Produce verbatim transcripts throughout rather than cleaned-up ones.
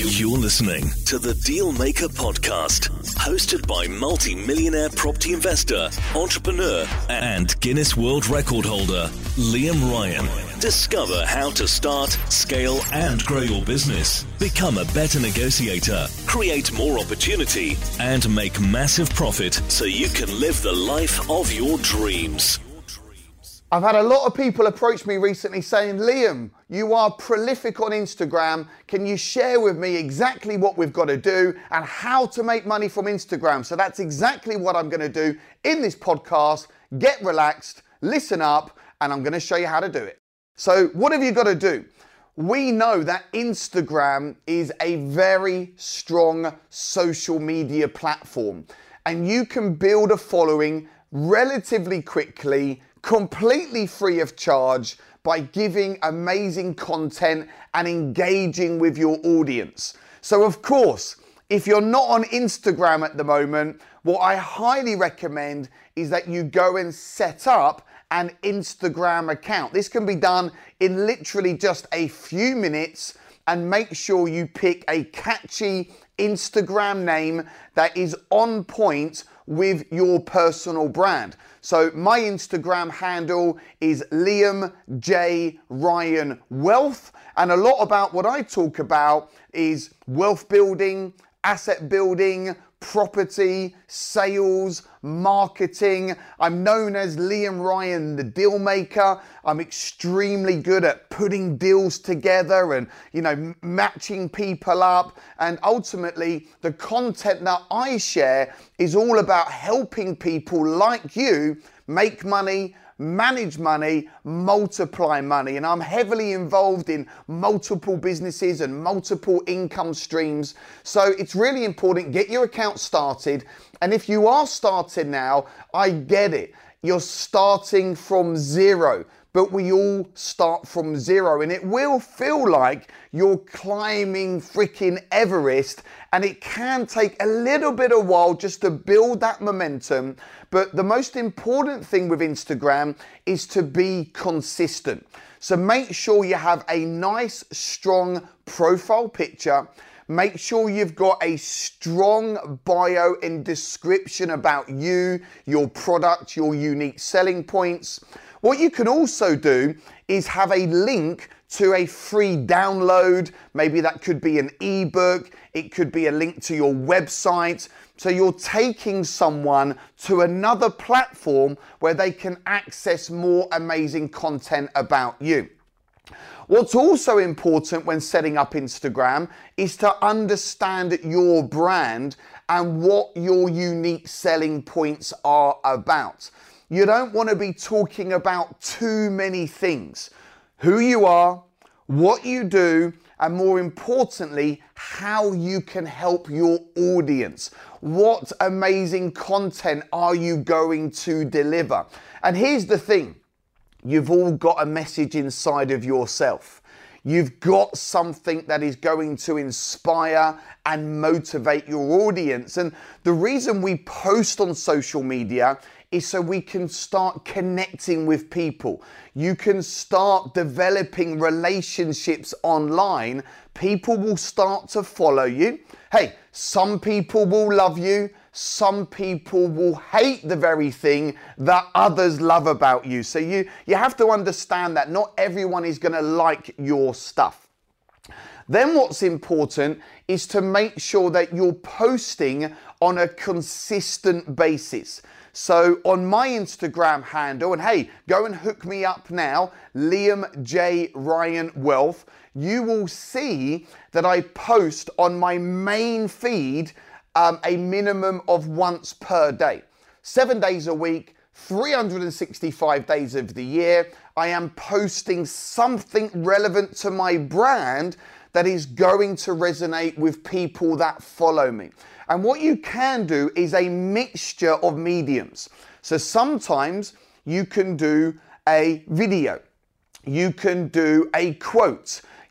You're listening to the Dealmaker Podcast, hosted by multi-millionaire property investor, entrepreneur, and Guinness World Record holder, Liam Ryan. Discover how to start, scale, and grow your business. Become a better negotiator, create more opportunity, and make massive profit so you can live the life of your dreams. I've had a lot of people approach me recently saying, Liam, you are prolific on Instagram. Can you share with me exactly what we've got to do and how to make money from Instagram? So that's exactly what I'm going to do in this podcast. Get relaxed, listen up, and I'm going to show you how to do it. So what have you got to do? We know that Instagram is a very strong social media platform, and you can build a following relatively quickly, completely free of charge, by giving amazing content and engaging with your audience. So of course, if you're not on Instagram at the moment, what I highly recommend is that you go and set up an Instagram account. This can be done in literally just a few minutes, and make sure you pick a catchy Instagram name that is on point with your personal brand. So my Instagram handle is Liam J Ryan Wealth, and a lot about what I talk about is wealth building, asset building, property, sales, marketing. I'm known as Liam Ryan, the deal maker. I'm extremely good at putting deals together and, you know, matching people up. And ultimately, the content that I share is all about helping people like you make money, manage money, multiply money. And I'm heavily involved in multiple businesses and multiple income streams. So it's really important, get your account started. And if you are started now, I get it. You're starting from zero, but we all start from zero, and it will feel like you're climbing freaking Everest, and it can take a little bit of while just to build that momentum. But the most important thing with Instagram is to be consistent. So make sure you have a nice, strong profile picture. Make sure you've got a strong bio and description about you, your product, your unique selling points. What you can also do is have a link to a free download. Maybe that could be an ebook. It could be a link to your website. So you're taking someone to another platform where they can access more amazing content about you. What's also important when setting up Instagram is to understand your brand and what your unique selling points are about. You don't want to be talking about too many things. Who you are, what you do, and more importantly, how you can help your audience. What amazing content are you going to deliver? And here's the thing. You've all got a message inside of yourself. You've got something that is going to inspire and motivate your audience. And the reason we post on social media is so we can start connecting with people. You can start developing relationships online. People will start to follow you. Hey, some people will love you. Some people will hate the very thing that others love about you. So you, you have to understand that not everyone is going to like your stuff. Then what's important is to make sure that you're posting on a consistent basis. So on my Instagram handle, and hey, go and hook me up now, Liam J Ryan Wealth, you will see that I post on my main feed um, a minimum of once per day. Seven days a week, three hundred sixty-five days of the year, I am posting something relevant to my brand that is going to resonate with people that follow me. And what you can do is a mixture of mediums. So sometimes you can do a video, you can do a quote,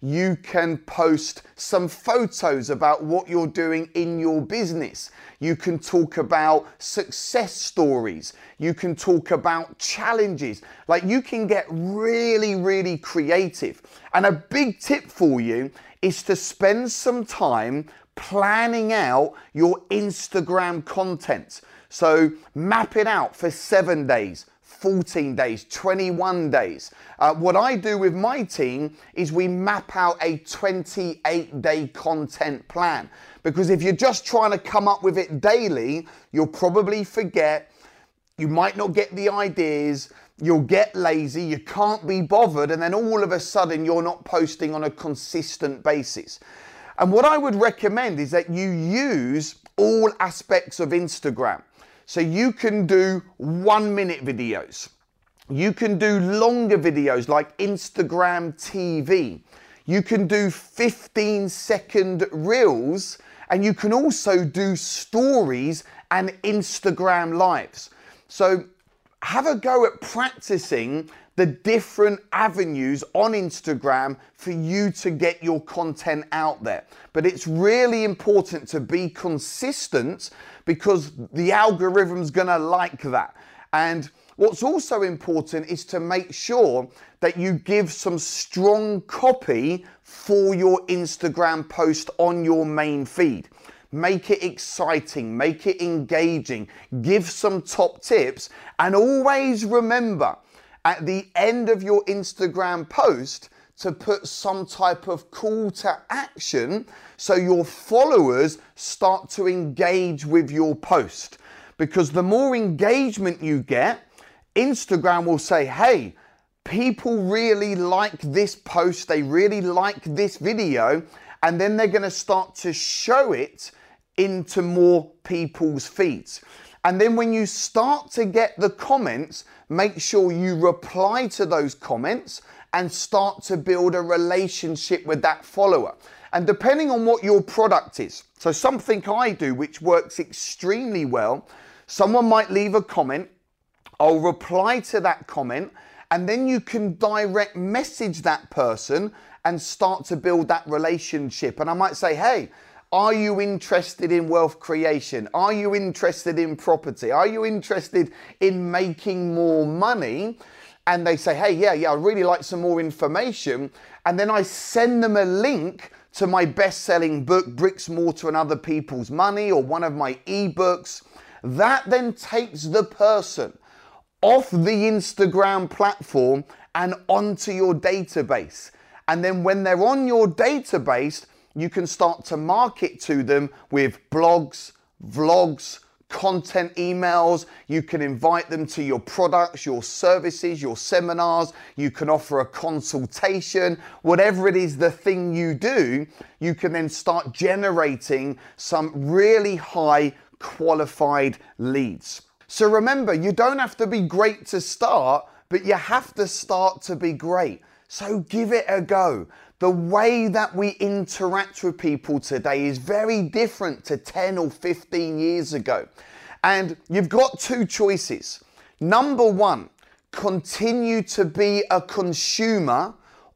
You can post some photos about what you're doing in your business. You can talk about success stories. You can talk about challenges. Like, you can get really, really creative. And a big tip for you is to spend some time planning out your Instagram content. So map it out for seven days, fourteen days, twenty-one days. Uh, what I do with my team is we map out a twenty-eight day content plan. Because if you're just trying to come up with it daily, you'll probably forget, you might not get the ideas, you'll get lazy, you can't be bothered, and then all of a sudden you're not posting on a consistent basis. And what I would recommend is that you use all aspects of Instagram. So you can do one minute videos. You can do longer videos like Instagram T V. You can do fifteen second reels, and you can also do stories and Instagram lives. So have a go at practicing the different avenues on Instagram for you to get your content out there. But it's really important to be consistent, because the algorithm's gonna like that. And what's also important is to make sure that you give some strong copy for your Instagram post on your main feed. Make it exciting, make it engaging, give some top tips, and always remember at the end of your Instagram post to put some type of call to action so your followers start to engage with your post. Because the more engagement you get, Instagram will say, hey, people really like this post, they really like this video, and then they're going to start to show it into more people's feeds. And then when you start to get the comments, make sure you reply to those comments and start to build a relationship with that follower. And depending on what your product is, so something I do which works extremely well, someone might leave a comment, I'll reply to that comment, and then you can direct message that person and start to build that relationship. And I might say, hey, are you interested in wealth creation? Are you interested in property? Are you interested in making more money? And they say, hey, yeah, yeah, I'd really like some more information. And then I send them a link to my best-selling book, Bricks, Mortar and Other People's Money, or one of my ebooks. That then takes the person off the Instagram platform and onto your database. And then when they're on your database, you can start to market to them with blogs, vlogs, content emails. You can invite them to your products, your services, your seminars. You can offer a consultation. Whatever it is, the thing you do, you can then start generating some really high qualified leads. So remember, you don't have to be great to start, but you have to start to be great. So give it a go. The way that we interact with people today is very different to ten or fifteen years ago. And you've got two choices. Number one, continue to be a consumer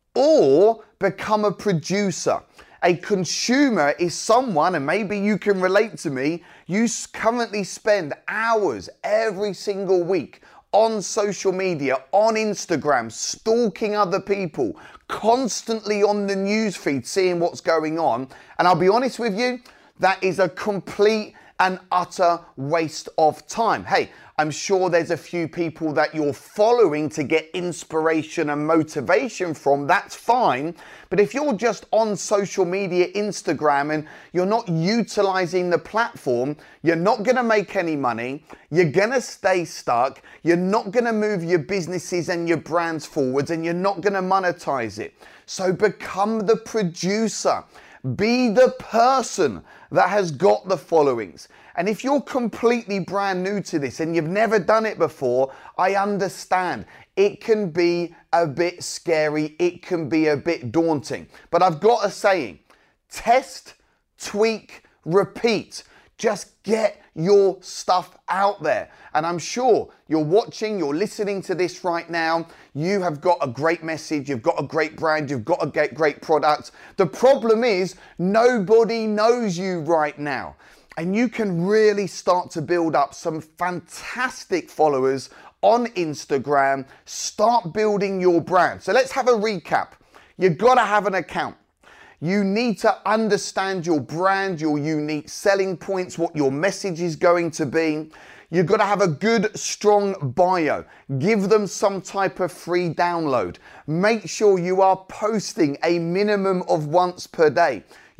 or become a producer. A consumer is someone, and maybe you can relate to me, you currently spend hours every single week on social media, on Instagram, stalking other people, constantly on the news feed, seeing what's going on. And I'll be honest with you, that is a complete and utter waste of time. Hey, I'm sure there's a few people that you're following to get inspiration and motivation from. That's fine. But if you're just on social media, Instagram, and you're not utilizing the platform, you're not going to make any money. You're going to stay stuck. You're not going to move your businesses and your brands forwards, and you're not going to monetize it. So become the producer. Be the person that has got the followings. And if you're completely brand new to this and you've never done it before, I understand. It can be a bit scary. It can be a bit daunting. But I've got a saying: test, tweak, repeat. Just get your stuff out there. And I'm sure you're watching, you're listening to this right now. You have got a great message, you've got a great brand, you've got a great product. The problem is nobody knows you right now. And you can really start to build up some fantastic followers on Instagram. Start building your brand. So let's have a recap. You've got to have an account. You need to understand your brand, your unique selling points, what your message is going to be. You've got to have a good, strong bio. Give them some type of free download. Make sure you are posting a minimum of once per day.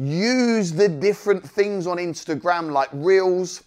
Use the different things on Instagram like Reels,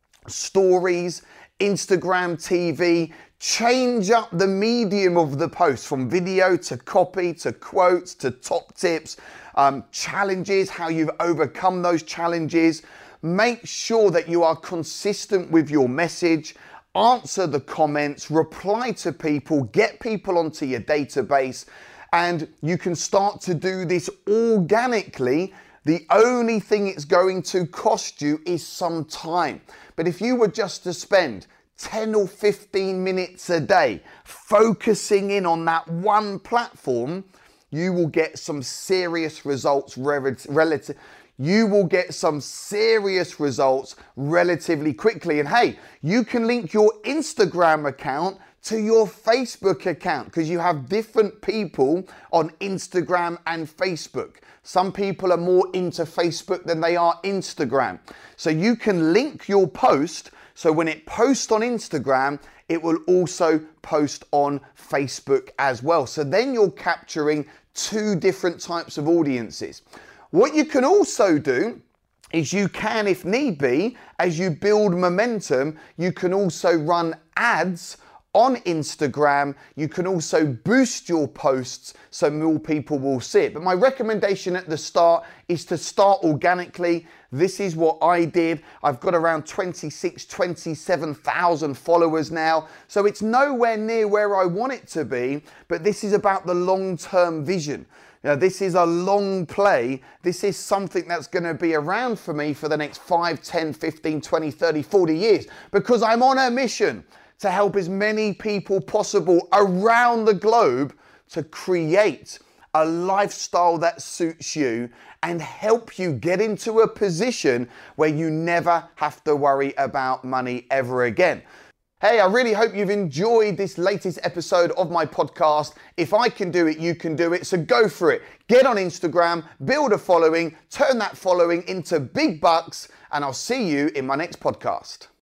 Stories, Instagram T V. Change up the medium of the post from video to copy to quotes to top tips, um, challenges, how you've overcome those challenges. Make sure that you are consistent with your message. Answer the comments, reply to people, get people onto your database, and you can start to do this organically. The only thing it's going to cost you is some time. But if you were just to spend ten or fifteen minutes a day focusing in on that one platform, you will get some serious results relative. You will get some serious results relatively quickly. And hey, you can link your Instagram account to your Facebook account because you have different people on Instagram and Facebook. Some people are more into Facebook than they are Instagram. So you can link your post so when it posts on Instagram, it will also post on Facebook as well. So then you're capturing two different types of audiences. What you can also do is you can, if need be, as you build momentum, you can also run ads on Instagram. You can also boost your posts so more people will see it. But my recommendation at the start is to start organically. This is what I did. I've got around twenty-six, twenty-seven thousand followers now. So it's nowhere near where I want it to be, but this is about the long-term vision. Now, this is a long play. This is something that's going to be around for me for the next five, ten, fifteen, twenty, thirty, forty years because I'm on a mission to help as many people possible around the globe to create a lifestyle that suits you and help you get into a position where you never have to worry about money ever again. Hey, I really hope you've enjoyed this latest episode of my podcast. If I can do it, you can do it. So go for it. Get on Instagram, build a following, turn that following into big bucks, and I'll see you in my next podcast.